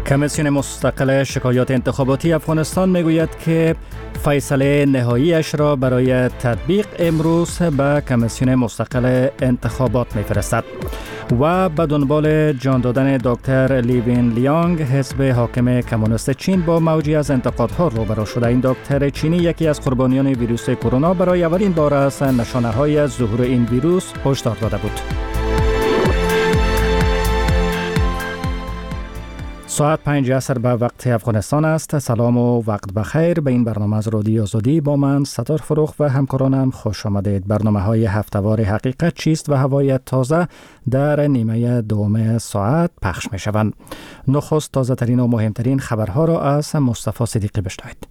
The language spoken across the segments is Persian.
کمیسیون مستقل شکایات انتخاباتی افغانستان میگوید که فیصله نهاییش را برای تطبیق امروز به کمیسیون مستقل انتخابات میفرستد و به دنبال جان دادن دکتر لیوین لیانگ حزب حاکم کمونیست چین با موجی از انتقادها روبرو شده. این دکتر چینی یکی از قربانیان ویروس کرونا برای اولین بار از نشانه‌های از ظهور این ویروس هشدار داده بود. ساعت 5 عصر به وقت افغانستان است. سلام و وقت بخیر. به این برنامه از رادیو آزادی با من ستار فروخ و همکارانم خوش آمدید. برنامه‌های هفته‌وار حقیقت چیست و هوای تازه در نیمه دوم ساعت پخش می‌شوند. نخست تازه ترین و مهمترین خبرها را از مصطفی صدیقی بشنوید.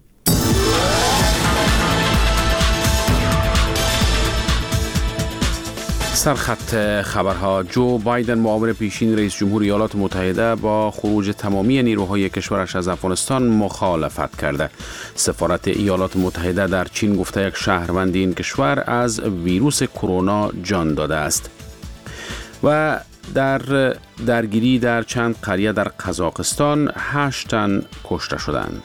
سرخط خبرها: جو بایدن معاون پیشین رئیس جمهور ایالات متحده با خروج تمامی نیروهای کشورش از افغانستان مخالفت کرده. سفارت ایالات متحده در چین گفته یک شهروند این کشور از ویروس کرونا جان داده است. و در درگیری در چند قریه در قزاقستان 8 تن کشته شدند.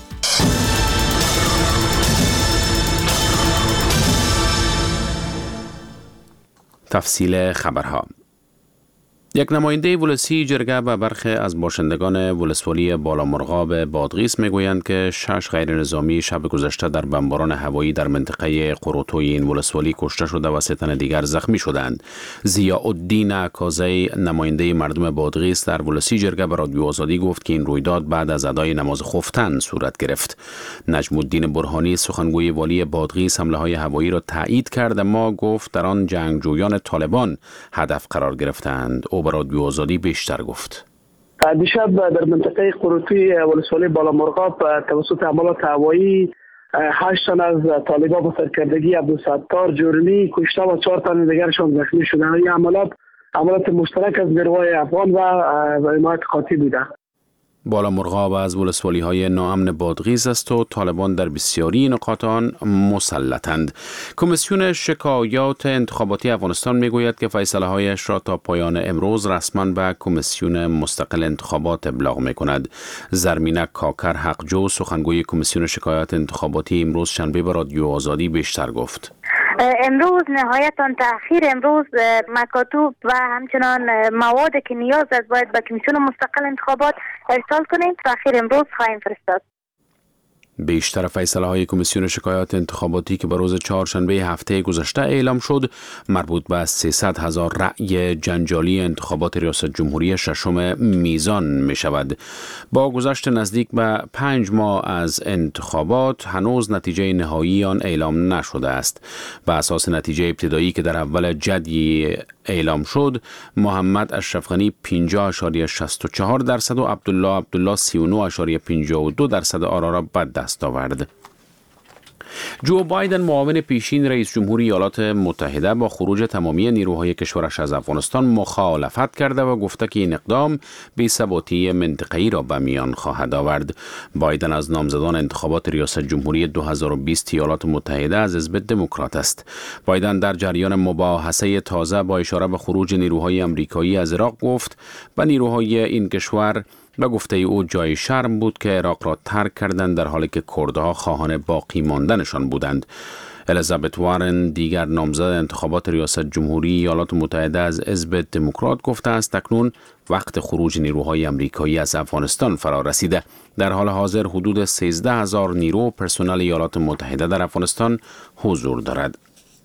تفصیل خبرها: یک نماینده ولسی جرگه به برخی از باشندگان ولسوالی بالامرغاب بادغیس میگویند که 6 غیر نظامی شب گذشته در بمباران هوایی در منطقه قروتوی این ولسوالی کشته شده و 3 تن دیگر زخمی شدند. ضیاءالدین عکازی نماینده مردم بادغیس در ولسی جرگه به رادیو آزادی گفت که این رویداد بعد از ادای نماز خفتن صورت گرفت. نجم الدین برهانی سخنگوی والی بادغیس حمله های هوایی را تایید کرد، اما گفت در آن جنگجویان طالبان هدف قرار گرفتند. او به رادیو آزادی بیشتر گفت. دیشب در منطقه قروتوی ولسوالی بالامرغاب توسط حملات هوایی 8 تن از طالبان با سرکردگی عبدالستار جرمی کشته و 4 تن دیگرشان زخمی شدند. این عملات مشترک از نیروهای افغان و حمایت قاطع بوده. بالامرغاب از ولسوالی های ناامن بادغیس است و طالبان در بسیاری نقاط آن مسلطند. کمیسیون شکایات انتخاباتی افغانستان میگوید که فیصله هایش را تا پایان امروز رسما به کمیسیون مستقل انتخابات ابلاغ میکند. زرمینه کاکر حقجو سخنگوی کمیسیون شکایات انتخاباتی امروز شنبه به رادیو آزادی بیشتر گفت. امروز نهایتاً تأخیر امروز مکاتوب و همچنان مواد که نیاز است باید به کمیسیون مستقل انتخابات ارسال کنیم. تأخیر امروز خواهیم فرستاد. بیشتر فیصله های کمیسیون شکایات انتخاباتی که به روز چهارشنبه هفته گذشته اعلام شد مربوط به 300,000 رأی جنجالی انتخابات ریاست جمهوری ششم میزان می شود. با گذشت نزدیک به 5 ماه از انتخابات هنوز نتیجه نهایی آن اعلام نشده است. به اساس نتیجه ابتدایی که در اول جدی اعلام شد، محمد اشرف غنی 50.64% و عبدالله 39.52% آرا را به دست آورد. جو بایدن معاون پیشین رئیس جمهور ایالات متحده با خروج تمامی نیروهای کشورش از افغانستان مخالفت کرده و گفته که این اقدام بی‌ثباتی منطقه‌ای را به میان خواهد آورد. بایدن از نامزدان انتخابات ریاست جمهوری 2020 ایالات متحده از حزب دموکرات است. بایدن در جریان مباحثه تازه با اشاره به خروج نیروهای آمریکایی از عراق گفت و نیروهای این کشور به گفته او جای شرم بود که عراق را ترک کردند در حالی که کردها خواهان باقی ماندنشان بودند. الیزابت وارن دیگر نامزد انتخابات ریاست جمهوری ایالات متحده از حزب دموکرات گفته است اکنون وقت خروج نیروهای آمریکایی از افغانستان فرا رسیده. در حال حاضر حدود 13,000 نیرو و پرسنل ایالات متحده در افغانستان حضور دارد.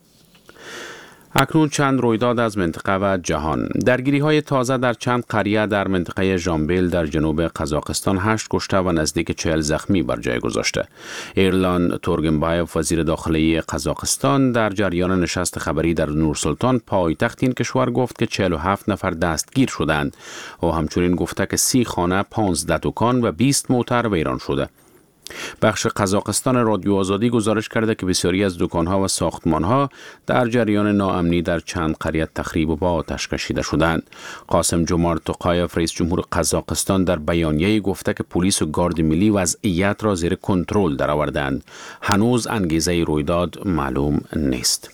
اکنون چند رویداد از منطقه و جهان. درگیری های تازه در چند قریه در منطقه ژامبل در جنوب قزاقستان 8 کشته و نزدیک 40 زخمی بر جای گذاشته. ایرلان تورگنبایف وزیر داخلی قزاقستان در جریان نشست خبری در نورسلطان پایتخت این کشور گفت که 47 نفر دستگیر شدند و همچنین گفته که 30 خانه، 15 دکان و 20 موتر ویران شده. بخش قزاقستان رادیو آزادی گزارش کرده که بسیاری از دکانها و ساختمانها در جریان ناامنی در چند قریه تخریب و با آتش کشیده شدند. قاسم جمارت توقایف رئیس جمهور قزاقستان در بیانیه‌ای گفته که پلیس و گارد ملی وضعیت را زیر کنترل درآوردند. هنوز انگیزه رویداد معلوم نیست.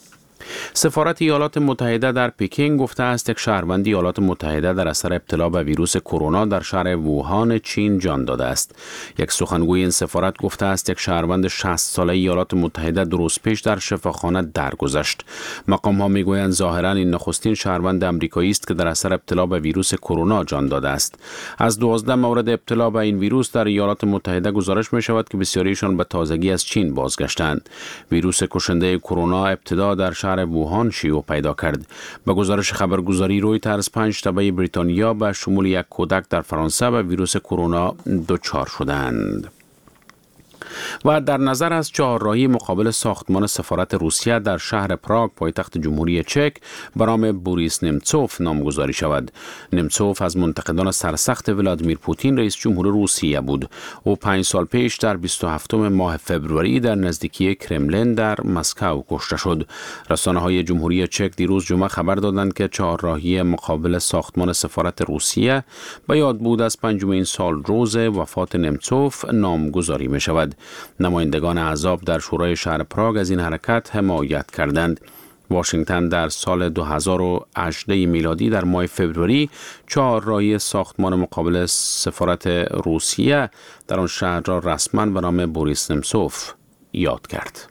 سفارت ایالات متحده در پکینگ گفته است یک شهروند ایالات متحده در اثر ابتلا به ویروس کرونا در شهر ووهان چین جان داده است. یک سخنگوی این سفارت گفته است یک شهروند 60 ساله ایالات متحده 2 روز پیش در شفاخانه درگذشت. مقام‌ها میگویند ظاهراً این نخستین شهروند آمریکایی است که در اثر ابتلا به ویروس کرونا جان داده است. از 12 مورد ابتلا به این ویروس در ایالات متحده گزارش می شود که بسیاریشان به تازگی از چین بازگشتند. ویروس کشنده کرونا ابتدا در شهر ووهان شیوع پیدا کرد. به گزارش خبرگزاری رویترز 5 تبع بریتانیا به شمول یک کودک در فرانسه به ویروس کرونا دچار شدند. و در نظر از چهارراهی مقابل ساختمان سفارت روسیه در شهر پراگ پایتخت جمهوری چک به نام بوریس نمتسوف نامگذاری شود. نمتسوف از منتقدان سرسخت ولادیمیر پوتین رئیس جمهور روسیه بود. او 5 سال پیش در 27 ماه فوریه در نزدیکی کرملین در مسکو کشته شد. رسانه‌های جمهوری چک دیروز جمعه خبر دادند که چهارراهی مقابل ساختمان سفارت روسیه به یاد بود از 5مین سال روز وفات نمتسوف نامگذاری می شود. نمایندگان احزاب در شورای شهر پراگ از این حرکت حمایت کردند. واشنگتن در سال 2018 میلادی در ماه فوریه چهارراهی ساختمان مقابل سفارت روسیه در آن شهر را رسما به نام بوریس نمتسوف یاد کرد.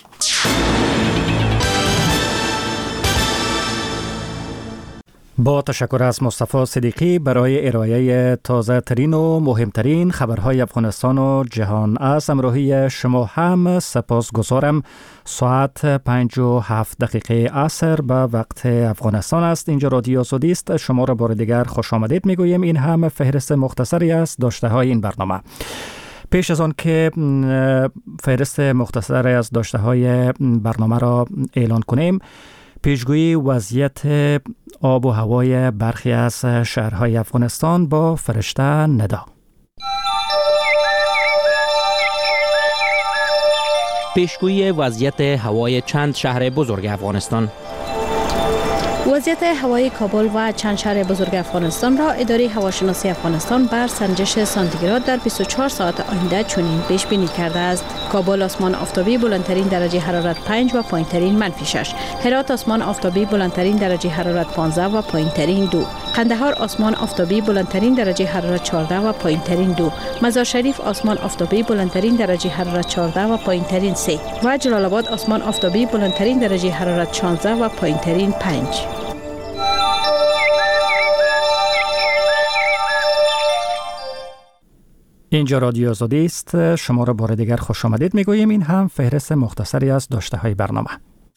با تشکر از مصطفی صدیقی برای ارائه تازه ترین و مهمترین خبرهای افغانستان و جهان. از همراهی شما هم سپاسگزارم. ساعت 5:07 عصر به وقت افغانستان است. اینجا رادیو آزادی است. شما را بار دیگر خوش آمدید میگوییم. این هم فهرست مختصری است داشته های این برنامه. پیش از آن که فهرست مختصری از داشته های برنامه را اعلان کنیم، پیشگویی وضعیت آب و هوای برخی از شهرهای افغانستان با فرشته ندا. پیشگویی وضعیت هوای چند شهر بزرگ افغانستان. وضعیت هوای کابل و چند شهر بزرگ افغانستان را اداره هواشناسی افغانستان بر سنجش سانتیگراد در 24 ساعت آینده چنین پیش بینی کرده است. کابل آسمان آفتابی بلندترین درجه حرارت 5 و پایینترین -6. هرات آسمان آفتابی بلندترین درجه حرارت 15 و پایینترین 2. قندهار آسمان آفتابی بلندترین درجه حرارت 14 و پایینترین 2. مزار شریف آسمان آفتابی بلندترین درجه حرارت 14 و پایینترین 3 و جلال آباد آسمان آفتابی بلندترین درجه حرارت 16 و پایینترین 5. اینجا رادیو آزادی است. شما را بار دیگر خوش آمدید میگوییم. این هم فهرست مختصری از داشته های برنامه.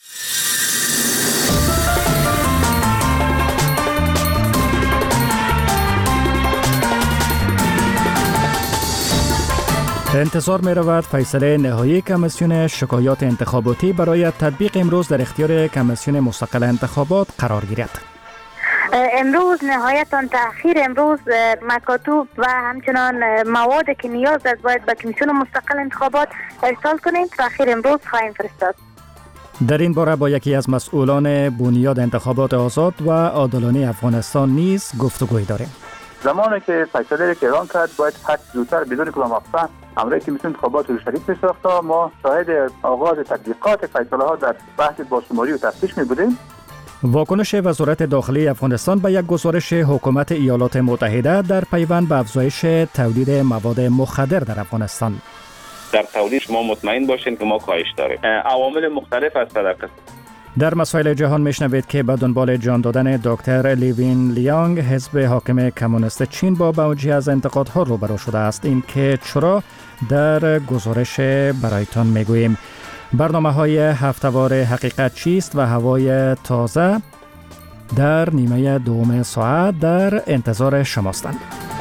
انتظار می رود فیصله نهایی کمیسیون شکایات انتخاباتی برای تطبیق امروز در اختیار کمیسیون مستقل انتخابات قرار گیرد. امروز نهایتاً تأخیر امروز مکاتوب و همچنان مواد که نیاز است باید به کمیسیون مستقل انتخابات ارسال کنیم. تأخیر امروز خواهیم فرستاد. در این باره با یکی از مسئولان بنیاد انتخابات آزاد و عادلانه افغانستان نیز گفتگوی داریم. زمانی که فیصله که اعلام کرد باید حد زودتر بدون کلام افصح امروز کمیسیون انتخابات رو شریک می‌ساخت تا ما شاهد آغاز تطبیقات فیصله ها در بحث بازشماری و تفتیش می‌بودیم. واکنش وزارت داخلی افغانستان به یک گزارش حکومت ایالات متحده در پیوند به افزایش تولید مواد مخدر در افغانستان. در تولید ما مطمئن باشین که ما کاهش داریم. عوامل مختلف است در در مسائل جهان میشنوید که به دنبال جان دادن دکتر لیوین لیانگ حزب حاکم کمونیست چین با باوجی از انتقادها روبرو شده است. این که چرا در گزارش برایتان میگوییم. برنامه‌های هفته‌وار حقیقت چیست و هوای تازه در نیمه دوم ساعت در انتظار شماستند.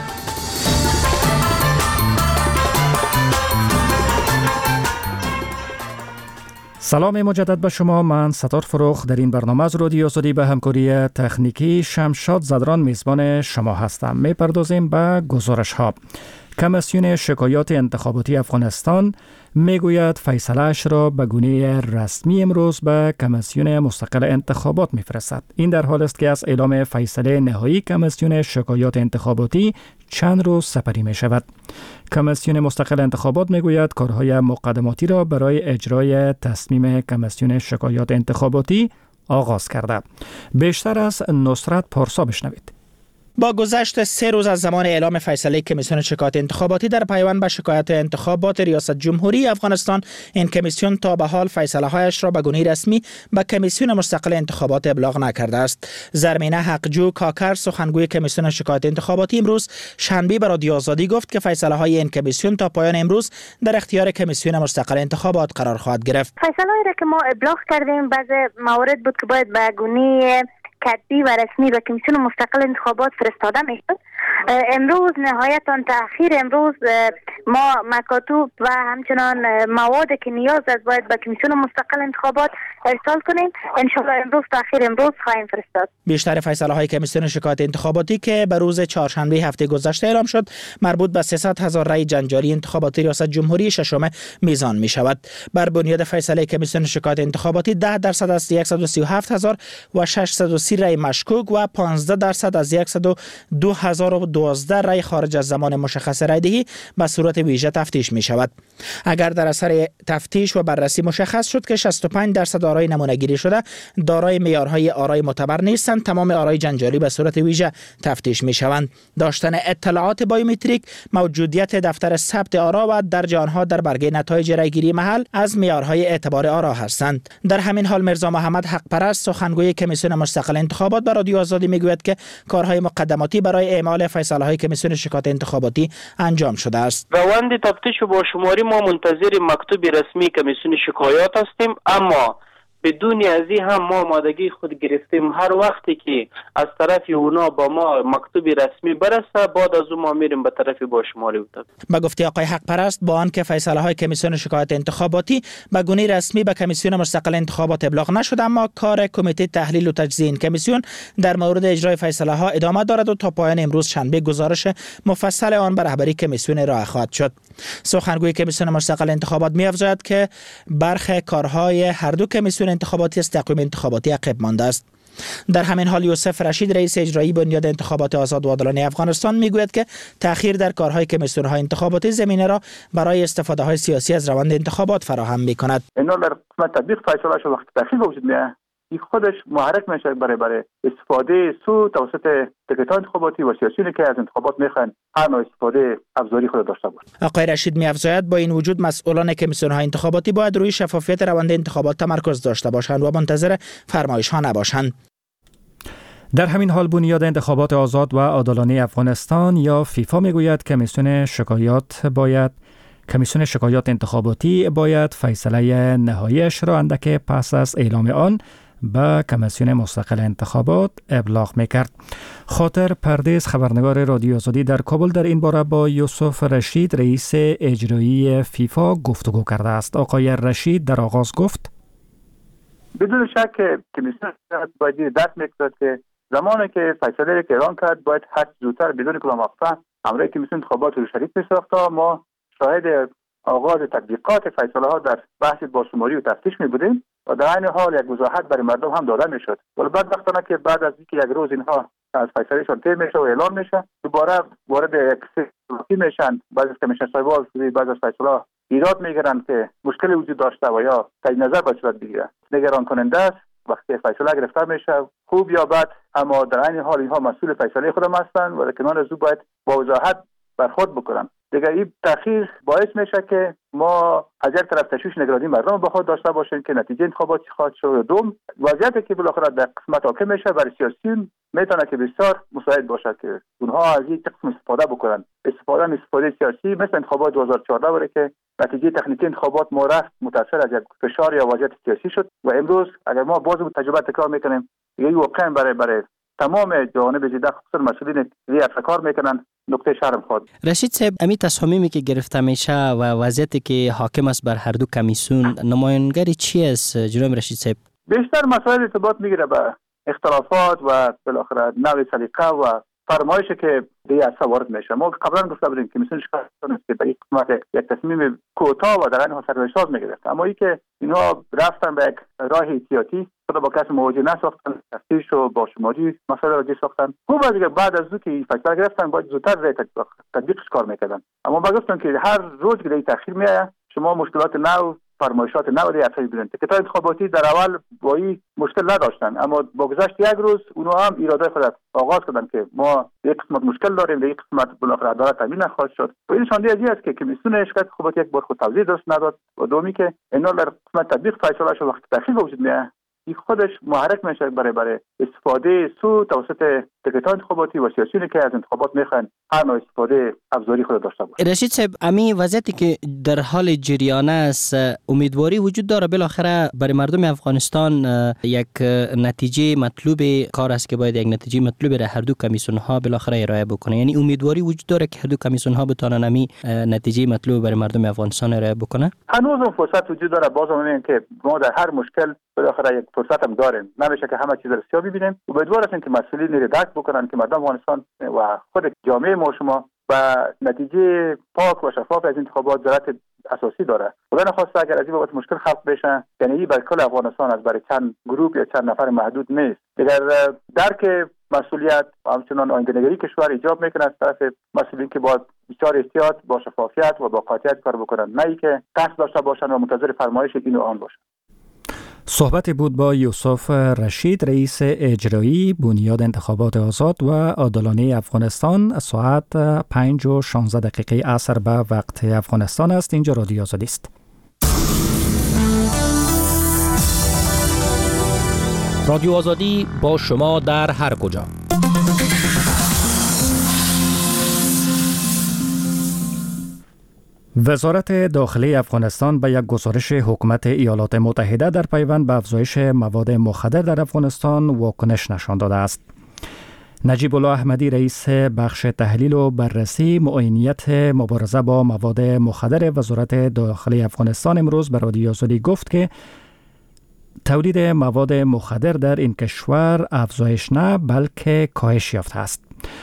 سلام مجدد به شما. من ستار فروخ در این برنامه از رادیو آزادی به همکاری تکنیکی شمشاد زدران میزبان شما هستم. میپردازیم به گزارش ها. کمیسیون شکایات انتخاباتی افغانستان میگوید فیصله‌اش را به گونه رسمی امروز به کمیسیون مستقل انتخابات میفرستد. این در حال است که از اعلام فیصله نهایی کمیسیون شکایات انتخاباتی چند روز سپری می شود. کمیسیون مستقل انتخابات میگوید کارهای مقدماتی را برای اجرای تصمیم کمیسیون شکایات انتخاباتی آغاز کرده. بیشتر از نصرت پارسا بشنوید. با گذشت 3 روز از زمان اعلام فیصله کمیسیون شکایات انتخاباتی در پیوند به شکایات انتخابات ریاست جمهوری افغانستان، این کمیسیون تا به حال فیصله هایش را به گونه رسمی به کمیسیون مستقل انتخابات ابلاغ نکرده است. زرمینه حقجو کاکر، سخنگوی کمیسیون شکایات انتخاباتی، امروز شنبه به رادیو آزادی گفت که فیصله های این کمیسیون تا پایان امروز در اختیار کمیسیون مستقل انتخابات قرار خواهد گرفت. فیصله هایی که ما ابلاغ کردیم بعضی موارد بود که باید به گونه کتبی و رسمی به کمیسیون مستقل انتخابات فرستاده میشد. امروز نهایتاً تأخیر امروز ما مکاتوب و همچنان مواد که نیاز است باید به کمیسیون مستقل انتخابات ارسال کنیم. ان شاء الله امروز تأخیر امروز خواهیم فرستاد. بیشتر فیصله های کمیسیون شکایات انتخاباتی که به روز چهارشنبه هفته گذشته اعلام شد مربوط به 300,000 رای جنجالی انتخاباتی ریاست جمهوری ششم میزان می شود. بر بنیاد فیصله کمیسیون شکایات انتخاباتی 10% از 137,000 و 630 رای مشکوک و 15% از 102,012 رای خارج از زمان مشخص رای دهی به صورت ویژه تفتیش می شود. اگر در اثر تفتیش و بررسی مشخص شد که 65% آرای نمونه‌گیری شده دارای معیارهای آرای معتبر نیستند، تمام آرای جنجالی به صورت ویژه تفتیش می شوند. داشتن اطلاعات بایومتریک، موجودیت دفتر ثبت آرا و درج آنها در برگه نتایج رایگیری محل از معیارهای اعتبار آرا هستند. در همین حال میرزا محمد حق پرست، سخنگوی کمیسیون مستقل انتخابات، به رادیو آزادی میگوید که کارهای مقدماتی برای اعمال فیصله های کمیسیون شکایات انتخاباتی انجام شده است. روند تفتیش و باشماری ما منتظر مکتوب رسمی کمیسیون شکایات هستیم، اما بدون ازی هم ما آمادگی خود گرفتیم هر وقتی که از طرف اونا با ما مکتوب رسمی برسه بعد از اون ما میریم به طرف باشماری. با گفته آقای حق پرست، با آنکه فیصله های کمیسیون شکایات انتخاباتی به گونه رسمی به کمیسیون مستقل انتخابات ابلاغ نشده، اما کار کمیته تحلیل و تجزیه این کمیسیون در مورد اجرای فیصله ها ادامه دارد و تا پایان امروز شنبه گزارش مفصل آن به رهبری کمیسیون ارائه خواهد شد. سخنگوی کمیسیون مستقل انتخابات می‌افزاید که برخی کارهای هر دو کمیسیون انتخاباتی از تقویم انتخاباتی عقب مانده است. در همین حال یوسف رشید، رئیس اجرایی بنیاد انتخابات آزاد و عادلانه افغانستان، میگوید که تأخیر در کارهای کمیسیون‌های انتخاباتی زمینه را برای استفاده‌های سیاسی از روند انتخابات فراهم می‌کند. اینا در قسمت تطبیق فیصله شو وقت تأخیر وجود میاد، این خودش محرک میشه برای استفاده سو توسط تکتان انتخاباتی و سیاسیونی که از انتخابات میخوان هر نوع استفاده ابزاری خود داشته باشند. آقای رشید می‌افزاید با این وجود مسئولان کمیسیون‌های انتخاباتی باید روی شفافیت روند انتخابات تمرکز داشته باشند و منتظر فرمایش‌ها نباشند. در همین حال بنیاد انتخابات آزاد و عادلانه افغانستان یا فیفا میگوید کمیسیون شکایات انتخاباتی باید فیصله نهاییش را اندک پس از اعلام آن به کمیسیون مستقل انتخابات ابلاغ میکرد. خاطر پردیس، خبرنگار رادیو آزادی در کابل، در این باره با یوسف رشید، رئیس اجرایی فیفا، گفتگو کرده است. آقای رشید در آغاز گفت بدون شک کمیسیون باید درک میکرد که زمانی که فیصله که اعلام کرد باید هر زودتر بدون کلام وقفه امر کمیسیون انتخابات رو شریک می‌ساخت. ما شاهد آغاز تطبیقات فیصله ها در بحث باشماری و تفتیش می بودیم و در این حال یک وضاحت برای مردم هم داده می شد. ولی بدبختانه که بعد از اینکه یک روز اینها از فیصلهشان طی میشه و اعلان میشه، دوباره وارد یک سیاسی میشن. بعضی از کمیشن صاحبان بعضی از فیصله ایراد میگیرن که مشکلی وجود داشته و یا تجدید نظر باید صورت بگیره. نگران کننده است وقتی فیصله گرفته میشه، خوب یا بد، اما در این حال اینها مسئول فیصله خودم هستند و در کنار از او باید با وضاحت برخورد بکنن. دیگه این تأخیر باعث میشه که ما از یک طرف تشویش نگرانی مردم به خود داشته باشیم که نتیجه انتخابات خواهد شد. دوم، وضعیتی که بالاخره در قسمت حاکم میشه برای سیاسیون میتونه که بسیار مساعد باشه که اونها از این قسم استفاده بکنن. استفاده سیاسی مثل انتخابات 2014 ولی که نتیجه تکنیکی انتخابات ما رفت متأثر از یک فشار یا وضعیت سیاسی شد و امروز اگر ما باز تجربه تکرار میکنیم، یه واقعا برای تمام جوانب زیده خصوصا مسئولین ریاست کار میکنن نقطه شرم خود. رشید صاحب، امی تصامیمی که گرفته میشه و وضعیتی که حاکم است بر هر دو کمیسیون، نمایانگری چی است جناب رشید صاحب؟ بیشتر مسائل ارتباط میگیره به اختلافات و بالاخره نوع سلیقه و فرمایشی که دیگه وارد میشه. ما قبلا گفته بودیم که مثلا شکایت که در این قسمت یک تصمیم کوتاه و در این سرنوشت میگرفت، اما ای که اینها رفتن به یک راه احتیاطی، خود با کسی مواجه نساختن، تفتیش و با شماری مسئله را ساختن. خوب از که بعد از که فیصله گرفتن باید زودتر تطبیقش کار میکردن. اما ما گفتم که هر روز که تاخیر میاد شما مشکلات نو، فرمایشات نو دیگه افزایش بدن. تکتای انتخاباتی در اول با این مشکل نداشتن، اما با گذشت یک روز اونها هم اراده خود آغاز کردن که ما یک قسمت مشکل داریم، در یک قسمت بالاخره عدالت تامین نخواهد شد. و این نشانده ازی است که کمیسیون شکایت انتخاباتی یک بار خود توضیح درست نداد و دومی که اینا در قسمت تطبیق فیصله شد وقتی تاخیر وجود میاد این خودش محرک میشه برای استفاده سو توسط تکتای انتخاباتی و سیاسیونی که از انتخابات میخوان هر نوع استفاده ابزاری خود داشته باشه. رشید صاحب، امی وضعیتی که در حال جریان است، امیدواری وجود داره بالاخره برای مردم افغانستان یک نتیجه مطلوب کار است که باید یک نتیجه مطلوب را هر دو کمیسیون ها بالاخره ارائه بکنه؟ یعنی امیدواری وجود داره که هر دو کمیسیون ها بتونن امی نتیجه مطلوب برای مردم افغانستان ارائه بکنه؟ هنوز اون فرصت وجود داره. بازم میگم که ما در هر مشکل بالاخره یک فرصت هم داریم، نمیشه که همه چیز را سیاه ببینیم. امیدوار هستیم که مسئولین را درک بکنن که مردم افغانستان و خود جامعه ما شما و نتیجه پاک و شفاف از انتخابات ضرورت اساسی داره. خدا نخواسته اگر از این بابت مشکل خلق بشه، یعنی این بر کل افغانستان از برای چند گروه یا چند نفر محدود نیست. اگر درک مسئولیت و همچنان آینده‌نگری کشور ایجاب میکنه از طرف مسئولین که باید بسیار احتیاط با شفافیت و با قاطعیت کار بکنن، نه اینکه قصد داشته باشن و منتظر فرمایش این و آن باشن. صحبت بود با یوسف رشید، رئیس اجرایی بنیاد انتخابات آزاد و عادلانه افغانستان. ساعت 5:16 عصر به وقت افغانستان است. اینجا رادیو آزادی است. رادیو آزادی با شما در هر کجا. وزارت داخلی افغانستان به یک گزارش حکومت ایالات متحده در پیوند به افزایش مواد مخدر در افغانستان واکنش نشان داده است. نجیب الله احمدی، رئیس بخش تحلیل و بررسی معاینیت مبارزه با مواد مخدر وزارت داخلی افغانستان، امروز به رادیو آزادی گفت که تولید مواد مخدر در این کشور افزایش نه بلکه کاهش یافته است.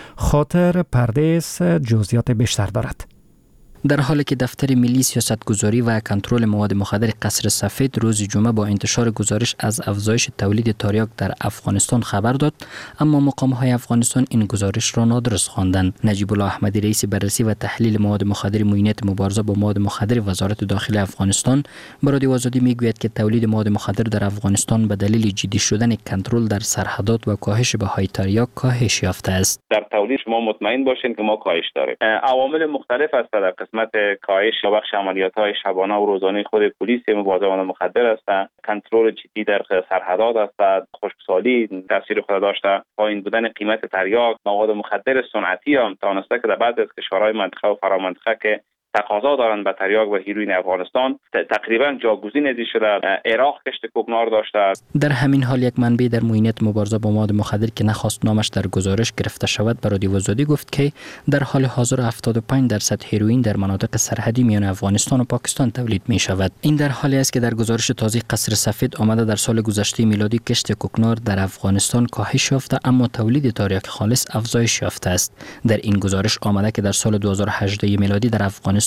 خاطر پردیس جزئیات بیشتر دارد. در حالی که دفتر ملی سیاستگذاری و کنترل مواد مخدر قصر سفید روز جمعه با انتشار گزارش از افزایش تولید تریاک در افغانستان خبر داد، اما مقام‌های افغانستان این گزارش را نادرست خواندند. نجیب الله احمدی، رئیس بررسی و تحلیل مواد مخدر معاینیت مبارزه با مواد مخدر وزارت داخلی افغانستان، به رادیو آزادی میگوید که تولید مواد مخدر در افغانستان به دلیل جدی شدن کنترل در سرحدات و کاهش بهای تریاک کاهش یافته است. در تولید شما مطمئن باشین که ما کاهش داریم. عوامل مختلف است در قسمت کاهش یا بخش عملیات‌های شبانه و روزانه خود پلیس مبارزه با مخدر است. کنترل جدی در سرحدات است. خشکسالی تاثیر خود داشته. پایین بودن قیمت تریاک، مواد مخدر صنعتی هم توانسته که در بعضی از کشورهای منطقه و فرامنطقه که تقاضا دارند به تریاک و هیروئین افغانستان تقریبا جاگزین ازی شده. عراق کشت کوکنار داشته است. در همین حال یک منبع در معاینیت مبارزه با مواد مخدر که نخواست نامش در گزارش گرفته شود به رادیو آزادی گفت که در حال حاضر 75% هیروئین در مناطق سرحدی میان افغانستان و پاکستان تولید می شود. این در حالی است که در گزارش تازه قصر سفید آمده در سال گذشته میلادی کشت کوکنار در افغانستان کاهش یافته اما تولید تریاک خالص افزایش یافته است. در این گزارش آمده که در سال 2018 میلادی در افغانستان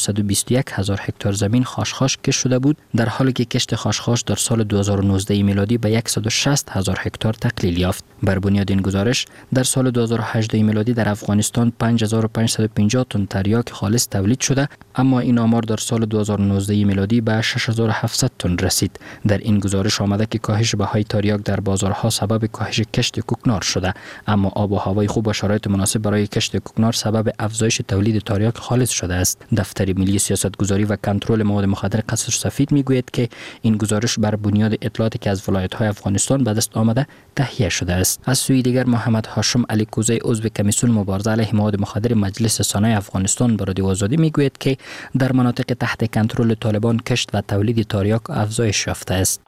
221,000 هکتار زمین خاشخاش کشت شده بود، در حالی که کشت خاشخاش در سال 2019 میلادی به 160,000 هکتار تقلیل یافت. بر بنیاد این گزارش در سال 2018 میلادی در افغانستان 5550 تن تریاک خالص تولید شده، اما این آمار در سال 2019 میلادی به 6700 تن رسید. در این گزارش آمده که کاهش بهای تریاک در بازارها سبب کاهش کشت کوکنار شده، اما آب و هوای خوب و شرایط مناسب برای کشت کوکنار سبب افزایش تولید تریاک خالص شده است. دفتر ملی سیاستگذاری و کنترل مواد مخدر قصر سفید میگوید که این گزارش بر بنیاد اطلاعاتی که از ولایت‌های افغانستان به دست آمده تهیه شده است. از سوی دیگر محمد هاشم علی کوزی، عضو کمیسیون مبارزه علیه مواد مخدر مجلس سنای افغانستان، به رادیو آزادی میگوید که در مناطق تحت کنترل طالبان کشت و تولید تریاک افزایش یافته است.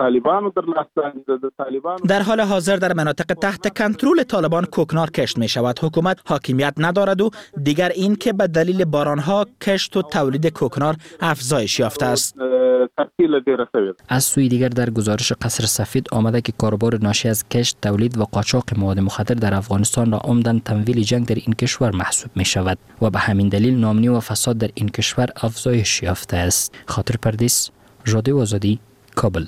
در حال حاضر در مناطق تحت کنترل طالبان کوکنار کشت می شود. حکومت حاکمیت ندارد و دیگر این که به دلیل بارانها کشت و تولید کوکنار افزایش یافته است. ترکیل دیر سوید. از سوی دیگر در گزارش قصر سفید آمده که کاروبار ناشی از کشت، تولید و قاچاق مواد مخدر در افغانستان را عمداً تمویل جنگ در این کشور محسوب می شود و به همین دلیل ناامنی و فساد در این کشور افزایش یافته است. خاطر پردیس، رادیو آزادی، کابل.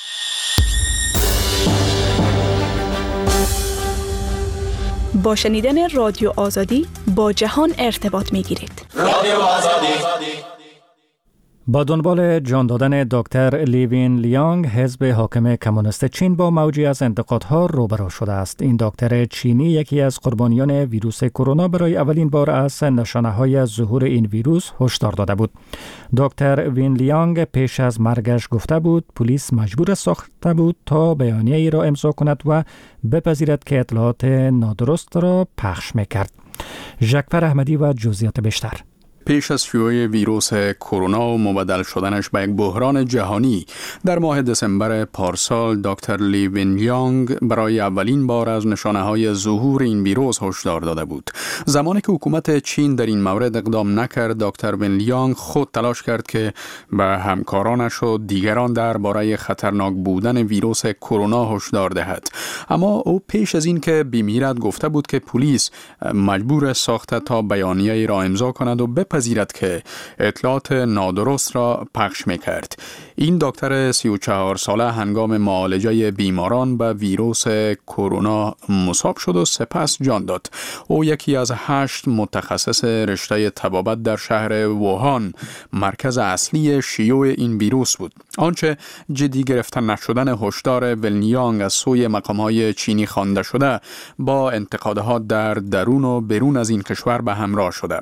با شنیدن رادیو آزادی با جهان ارتباط می گیرید. رادیو آزادی. با دنبال جان دادن دکتر لیوین لیانگ، حزب حاکم کمونیست چین با موجی از انتقادها روبرو شده است. این دکتر چینی یکی از قربانیان ویروس کرونا برای اولین بار از نشانه‌های ظهور این ویروس هشدار داده بود. دکتر وین لیانگ پیش از مرگش گفته بود پلیس مجبور ساخته بود تا بیانیه ای را امضا کند و بپذیرد که اطلاعات نادرست را پخش می‌کرد. ژکفر احمدی و جزئیات بیشتر. پیش از شیوع ویروس کرونا و مبدل شدنش به یک بحران جهانی، در ماه دسامبر پارسال دکتر لی وین لیانگ برای اولین بار از نشانه‌های ظهور این ویروس هشدار داده بود. زمانی که حکومت چین در این مورد اقدام نکرد، دکتر وین لیانگ خود تلاش کرد که به همکارانش و دیگران درباره خطرناک بودن ویروس کرونا هشدار دهد. اما او پیش از این که بمیرد گفته بود که پلیس مجبور ساخته تا بیانیه‌ای را امضا کند و بپذیرد که اطلاعات نادرست را پخش می‌کرد. این دکتر 34 ساله هنگام معالجه بیماران به ویروس کرونا مصاب شد و سپس جان داد. او یکی از 8 متخصص رشته طبابت در شهر ووهان، مرکز اصلی شیوع این ویروس بود. آنچه جدی گرفتن نشدن هشدار ویلیانگ از سوی مقام‌های چینی خوانده شده، با انتقادها در درون و بیرون از این کشور به همراه شده.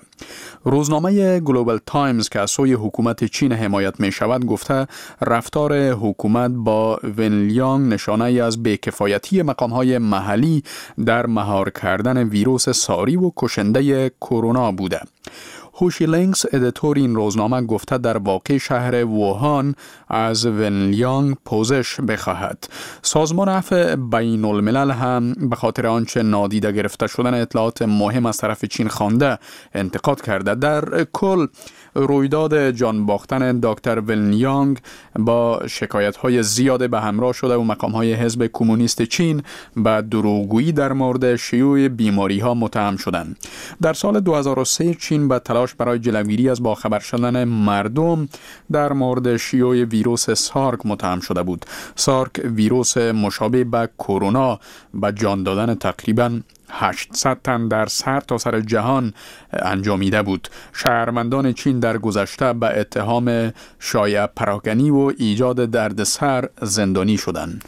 روزنامه گلوبال تایمز که از سوی حکومت چین حمایت می شود گفته رفتار حکومت با ویلیانگ نشانه از بی‌کفایتی مقام‌های محلی در مهار کردن ویروس ساری و کشنده کرونا بوده. هوشی لینکس ادیتور این روزنامه گفته در واقع شهر ووهان از ویلیانگ پوزش بخواهد. سازمان عفو بین الملل هم به خاطر آنچه نادیده گرفته شدن اطلاعات مهم از طرف چین خوانده انتقاد کرده. در کل رویداد جان باختن دکتر ویلیانگ با شکایت‌های زیاد به همراه شده و مقام‌های حزب کمونیست چین به دروغگویی در مورد شیوع بیماری‌ها متهم شدند. در سال 2003 چین به تلاش برای جلوگیری از باخبر شدن مردم در مورد شیوع ویروس سارک متهم شده بود. سارک ویروس مشابه به کرونا به جان دادن تقریباً 800 تن در سرتاسر جهان انجامیده بود. شهروندان چین در گذشته به اتهام شایع پراکنی و ایجاد دردسر زندانی شدند.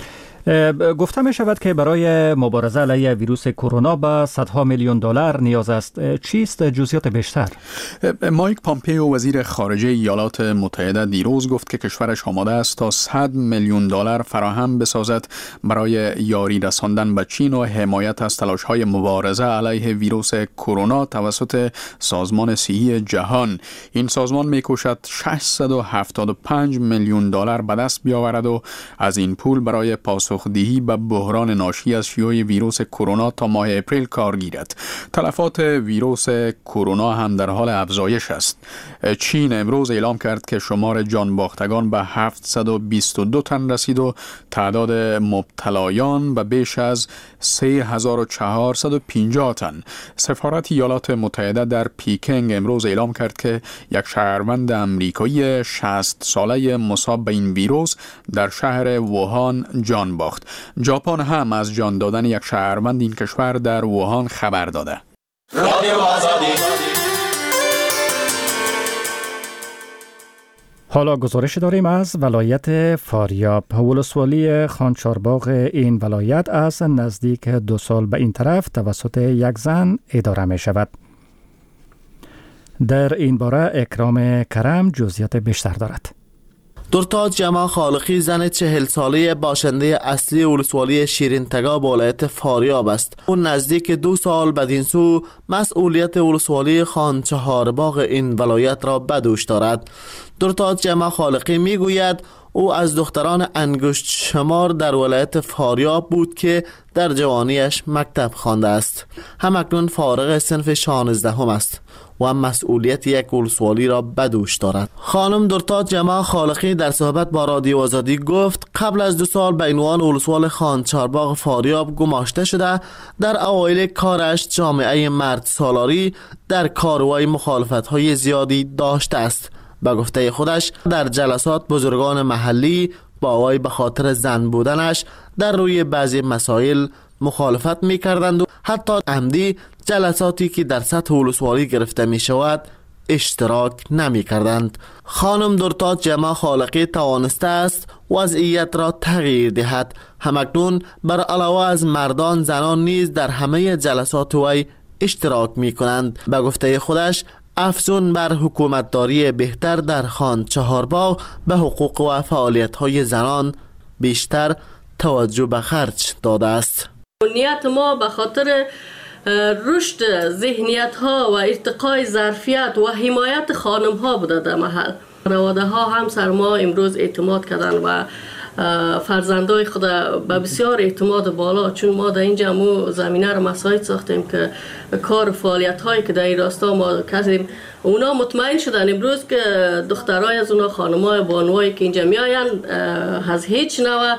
گفته می شود که برای مبارزه علیه ویروس کرونا به صدها میلیون دلار نیاز است. چیست جزئیات بیشتر؟ مایک پامپیو وزیر خارجه ایالات متحده دیروز گفت که کشورش آماده است تا 100 میلیون دلار فراهم بسازد برای یاری رساندن به چین و حمایت از تلاش‌های مبارزه علیه ویروس کرونا توسط سازمان صحی جهان. این سازمان می‌کوشد 675 میلیون دلار به دست بیاورد و از این پول برای پاسخدهی به بحران ناشی از شیوع ویروس کرونا تا ماه اپریل کار گیرد. تلفات ویروس کرونا هم در حال افزایش است. چین امروز اعلام کرد که شمار جان باختگان به 722 تن رسید و تعداد مبتلایان به بیش از 3450 تن. سفارت ایالات متحده در پیکنگ امروز اعلام کرد که یک شهروند امریکایی 60 ساله مصاب به این ویروس در شهر ووهان جان باخت. ژاپن هم از جان دادن یک شهروند این کشور در ووهان خبر داده. رادیو آزادی. حالا گزارش داریم از ولایت فاریاب. ولسوالی خانچارباغ این ولایت از نزدیک 2 سال به این طرف توسط یک زن اداره می شود. در این باره اکرام کرم جزئیات بیشتر دارد. درتاج جمع خالقی زن 40 ساله باشنده اصلی ولسوالی شیرین تگاب ولایت فاریاب است. اون نزدیک 2 سال بدین سو مسئولیت ولسوالی خان چهارباغ این ولایت را به دوش دارد. درتاج جمع خالقی میگوید او از دختران انگشت شمار در ولایت فاریاب بود که در جوانیش مکتب خوانده است. همکنون فارغ صنف 16 است. و مسئولیت یک ولسوالی را به دوش دارد. خانم درتاج جمع خالقی در صحبت با رادیو آزادی گفت قبل از 2 سال به عنوان ولسوال خان چهارباغ فاریاب گماشته شده. در اوایل کارش جامعه مرد سالاری در کاروائی مخالفت‌های زیادی داشته است. به گفته خودش در جلسات بزرگان محلی با وی به خاطر زن بودنش در روی بعضی مسائل مخالفت می‌کردند و حتی عمدی جلساتی که در سطح ولسوالی گرفته می‌شود اشتراک نمی‌کردند. خانم درتاج جمع خالقی توانسته است وضعیت را تغییر دهد. همکنون بر علاوه از مردان زنان نیز در همه جلسات وی اشتراک می‌کنند. به گفته خودش افزون بر حکومتداری بهتر در خان چهارباغ به حقوق و فعالیت‌های زنان بیشتر توجه به خرج داده است. نیت ما به خاطر رشد ذهنیت ها و ارتقای ظرفیت و حمایت خانم ها بوده در محل. خانواده ها هم سر ما امروز اعتماد کردن و فرزندای خود به بسیار اعتماد بالا، چون ما در اینجا مو زمینه رو مساعد ساختیم که کار فعالیت هایی که در این راستا ما کردیم اونا مطمئن شدن امروز که دخترای از اونا خانمای بانوایی که اینجا میاین از هیچ نوع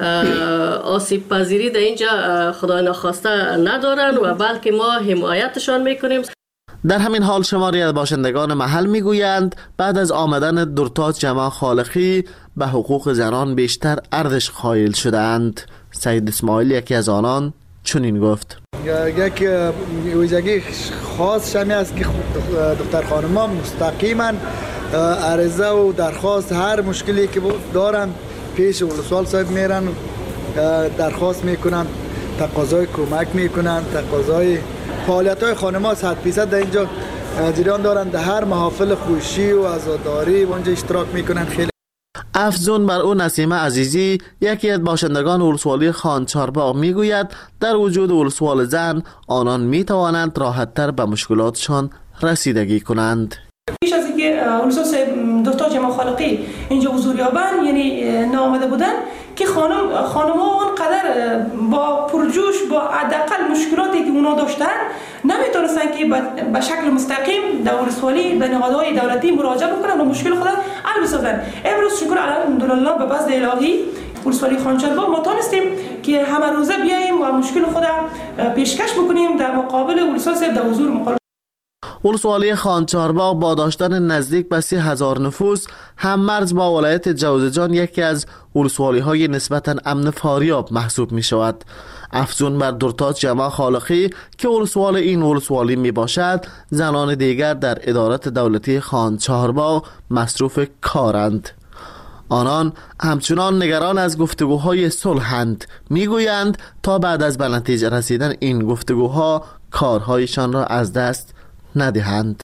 آسیب پذیری در اینجا خدای ناخواسته ندارن و بلکه ما حمایتشان میکنیم. در همین حال شماری از باشندگان محل میگویند بعد از آمدن درتاج جمع خالقی به حقوق زنان بیشتر ارزش قائل شدند. سید اسماعیل یکی از آنان چنین گفت: یک ویژگی خاص شمی است که دختر خانم‌ها مستقیما عرضه و درخواست هر مشکلی که دارن پیش ولسوال صاحب میرن، درخواست میکنن، تقاضای کمک میکنن، تقاضای فعالیت‌های خانم‌ها 100% در اینجا جریان دارن. در هر محافل خوشی و عزاداری اونجا اشتراک میکنن. خیلی افزون بر او نسیمه عزیزی یکی از باشندگان ولسوالی خان چهارباغ میگوید در وجود ولسوال زن آنان میتوانند راحت‌تر به مشکلاتشان رسیدگی کنند. پیش از اینکه ولسوال درتاج جمع خالقی اینجا حضور یابند، یعنی نامده بودن که خانم‌ها اونقدر با پرجوش با حداقل مشکلاتی که اونا داشتن نمیتونستن که به شکل مستقیم در ولسوالی به نهادهای دولتی مراجعه بکنن و مشکل خود حل بسازن. امروز شکر الحمدلله به فضل الهی ولسوالی خان چهارباغ ما تونستیم که همه روزه بیاییم و مشکل خود پیشکش بکنیم در مقابل ولسوال صاحب در حضور مقابل. ولسوالی خان چهارباغ با داشتن نزدیک به 30,000 نفوس هم مرز با ولایت جوزجان یکی از ولسوالی های نسبتاً امن فاریاب محسوب می شود. افزون بر درتاج جمع خالقی که ولسوال این ولسوالی می باشد، زنان دیگر در ادارات دولتی خان چهارباغ مصروف کارند. آنان همچنان نگران از گفتگوهای صلحند. میگویند تا بعد از به نتیجه رسیدن این گفتگوها کارهایشان را از دست ندهند.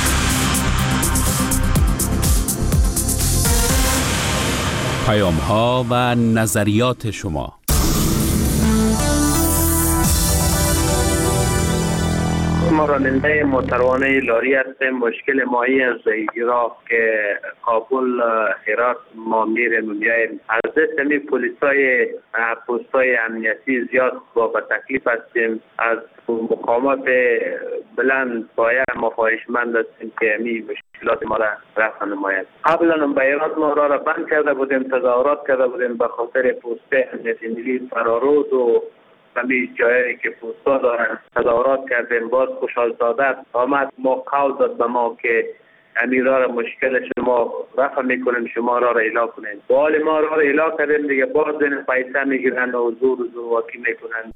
پیام‌ها و نظریات شما. ما راننده موتروانه لاری هستیم. مشکل ماهی از عراق که کابل هرات ما میریم و میاییم، از دست می پلیسای پستای امنیتی زیاد با تکلیف هستیم. از مقامات بلند باید ما خواهشمند هستیم که می مشکلات ما را رفع نماید. قبلا به ایران ما را بند کرده بودیم، تظاهرات کرده بودیم به خاطر پوسته امنیتی ملی فرارود و همین جایی که پوستا دارن تظاهرات کردیم. باز خوشحال زاده آمد ما قول داد به ما که امیرا را مشکل شما رفع میکنیم، شما را اعلام کنیم. حال ما را اعلام کردیم دیگه، باز دین پیسه میگیرن و زور واقعی میکنن.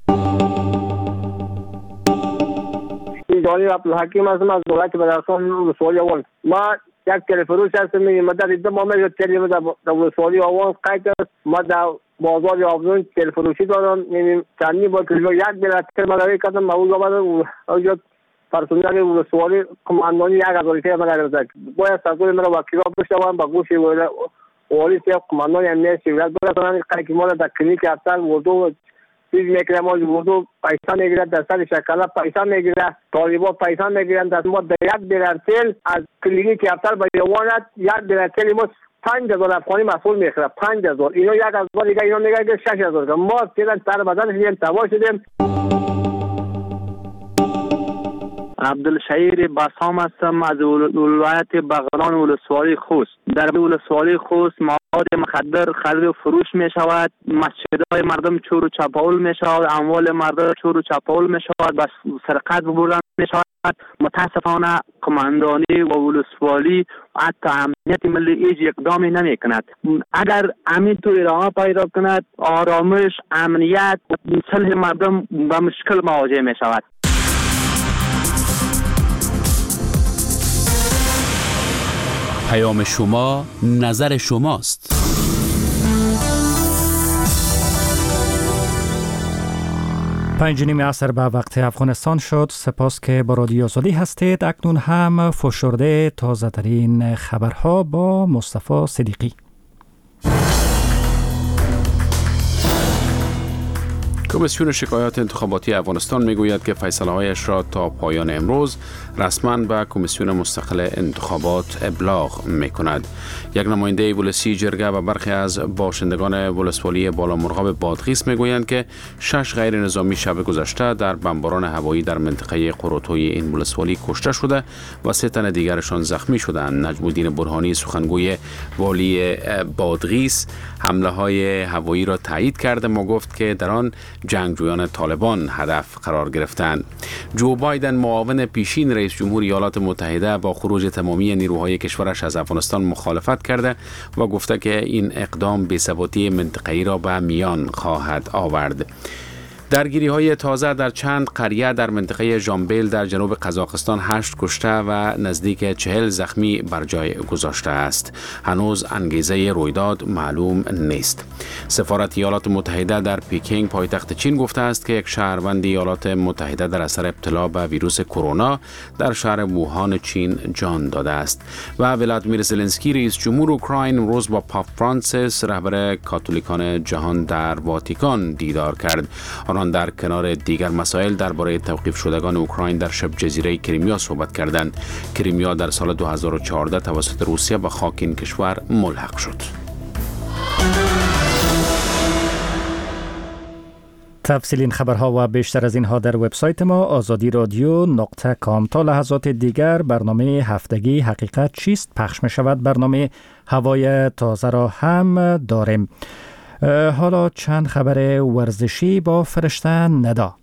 جانی عبدالحکیم هستم از ولایت بدرخشان ولسوالی آوان. ما یک تلفروش هستم. ما در اینجا ما تلفن در ولسوالی آوان قید است. ما در بازار آبزون تلفروشی دارم. چندی با کلو یک بلاتر مداری کردم. ما اونجا آمدم پرسونل ولسوالی کماندانی 1000 روپیه من گرفت. باید سرکوی من وکیل بشوم با گوش والی سیف کماندانی امنیت شورت برسانم. قید ما در کلینیک افتر وردو چیز میگیره، ما وردو پیسه میگیره، در سر شکلات پیسه میگیره، طالبا پیسه میگیرن. در ما در یک بلاتر از کلینیک افتر به یوانت یک بلاتر ما 5000 افغانی مسئول میخوره. 5000 اینا 1000 دیگه اینا میگه که 6000. ما فعلا سر بدن شدیم تباه شدیم. عبدالشهیر بسام هستم از ولایت بغلان ولسوالی خوست. در ولسوالی خوست مواد مخدر خرید و فروش می شود، مسجدهای مردم چور و چپاول می شود، اموال مردم چور و چپاول می شود، بس سرقت بردن می شود. متاسفانه کماندانی و ولسوالی و حتی امنیت ملی هیچ اقدامی نمی کند. اگر همین طور ادامه پیدا کند آرامش، امنیت و صلح مردم به مشکل مواجه می شود. پیام شما، نظر شماست. پنج نیم عصر به وقت افغانستان شد. سپاس که با رادیو آزادی هستید. اکنون هم فشرده تازه ترین خبرها با مصطفی صدیقی. کمیسیون شکایات انتخاباتی افغانستان میگوید که فیصله‌هایش را تا پایان امروز رسما به کمیسیون مستقل انتخابات ابلاغ میکند. یک نماینده ولسی جرگه و برخی از باشندگان ولسوالی بالامرغاب بادغیس میگویند که 6 غیر نظامی شب گذشته در بمباران هوایی در منطقه قروتوی این ولسوالی کشته شده و 3 تن دیگرشان زخمی شدند. نجم الدین برهانی سخنگوی والی بادغیس حمله های هوایی را تایید کرده و گفت که در آن جنگجویان طالبان هدف قرار گرفتند. جو بایدن معاون پیشین رئیس جمهور ایالات متحده با خروج تمامی نیروهای کشورش از افغانستان مخالفت کرده و گفته که این اقدام بی‌ثباتی منطقه‌ای را به میان خواهد آورد. درگیری های تازه در چند قریه در منطقه ژامبل در جنوب قزاقستان 8 کشته و نزدیک 40 زخمی بر جای گذاشته است. هنوز انگیزه رویداد معلوم نیست. سفارت ایالات متحده در پیکینگ پایتخت چین گفته است که یک شهروند ایالات متحده در اثر ابتلا به ویروس کرونا در شهر ووهان چین جان داده است. و ولادیمیر زلنسکی رئیس جمهور اوکراین امروز با پاپ فرانسیس رهبر کاتولیکان جهان در واتیکان دیدار کرد. آنان در کنار دیگر مسائل درباره توقیف شدگان اوکراین در شبه جزیره کریمیا صحبت کردند. کریمیا در سال 2014 توسط روسیه به خاک این کشور ملحق شد. تفصیل این خبرها و بیشتر از اینها در وبسایت ما azadi.radio.com. تا لحظات دیگر برنامه هفتگی حقیقت چیست پخش می شود. برنامه هوای تازه را هم داریم. حالا چند خبر ورزشی با فرشته ندا.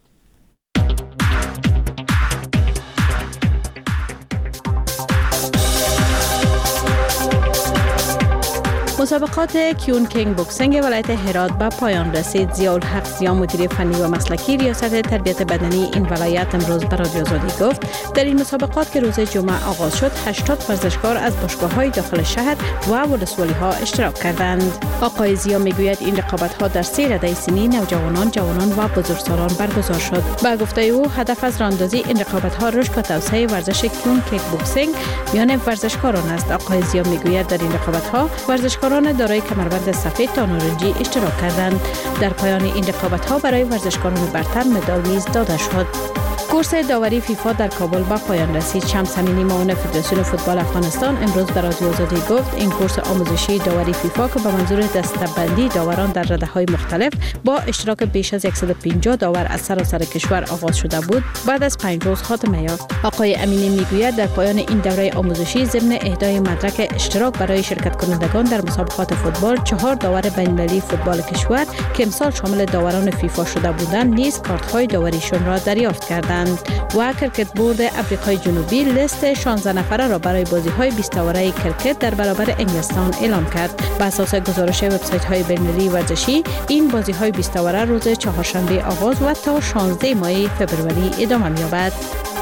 مسابقات کیون کینگ بوکسینگ ولایت هرات به پایان رسید. ضیاءالحق ضیا مدیر فنی و مسلکی ریاست تربیت بدنی این ولایت امروز به رادیو آزادی گفت در این مسابقات که روز جمعه آغاز شد 80 ورزشکار از باشگاه‌های داخل شهر و ولسوالی‌ها اشتراک کردند. آقای ضیا میگوید این رقابت‌ها در 3 رده سنی نوجوانان، جوانان و بزرگسالان برگزار شد. با گفته او هدف از راهاندازی این رقابت‌ها رشد و توسعه ورزش کیون کینگ بوکسینگ میان ورزشکاران است. آقای ضیا میگوید در این رقابت‌ها ورزشکاران دارای کمربند سفید تا نارنجی اشتراک کردند. در پایان این رقابت‌ها برای ورزشکاران برتر مدال نیز داده شد. کورس داوری فیفا در کابل به پایان رسید. شمس امینی معاون فدراسیون فوتبال افغانستان امروز به رادیو آزادی گفت این کورس آموزشی داوری فیفا که به منظور دسته‌بندی داوران در رده‌های مختلف با اشتراک بیش از 150 داور از سراسر کشور آغاز شده بود بعد از 5 روز خاتمه یافت. آقای امینی میگوید در پایان این دوره آموزشی ضمن اهدای مدرک اشتراک برای شرکت کنندگان در مسابقات فوتبال 4 داور بین‌المللی فوتبال کشور که امسال شامل داوران فیفا شده بودند نیز کارت‌های داوریشون را دریافت کردند. و کرکت بورد آفریقای جنوبی لیست 16 نفره را برای بازی‌های 20 اوره کرکت در برابر انگلستان اعلام کرد. بر اساس گزارش وبسایت‌های بین‌المللی ورزشی این بازی‌های 20 اوره روز چهارشنبه آغاز و تا 16 ماه فوریه ادامه می‌یابد.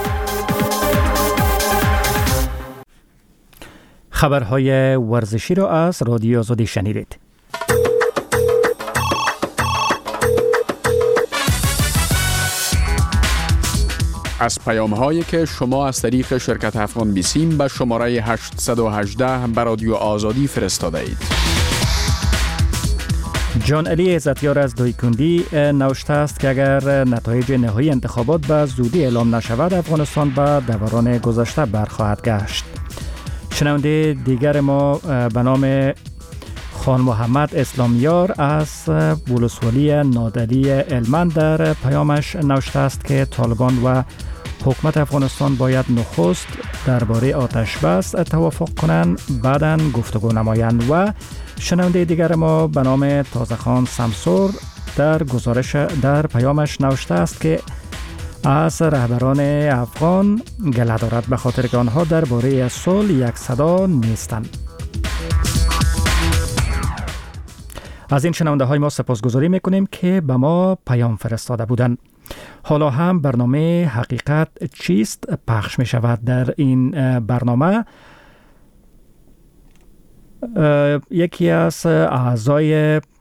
خبرهای ورزشی را از رادیو آزادی شنیدید. از پیام‌هایی که شما از طریق شرکت افغان بیسیم به شماره 818 به رادیو آزادی فرستاده اید. جان علی عزتیار از دویکندی نوشته است که اگر نتایج نهایی انتخابات به زودی اعلام نشود افغانستان به دوران گذشته برخواهد گشت. شنونده دیگر ما به نام خان محمد اسلامیار از ولسوالی نادلی علمند در پیامش نوشته است که طالبان و حکومت افغانستان باید نخست درباره آتش بس توافق کنند، بعداً گفتگو نمایند. و شنونده دیگر ما به نام تازه‌خان سمسور در پیامش نوشته است که از رهبران افغان گله دارد به خاطر که آنها درباره صلح یک صدا نیستند. از این شنونده های ما سپاسگزاری میکنیم که به ما پیام فرستاده بودند. حالا هم برنامه حقیقت چیست پخش می شود. در این برنامه یکی از اعضای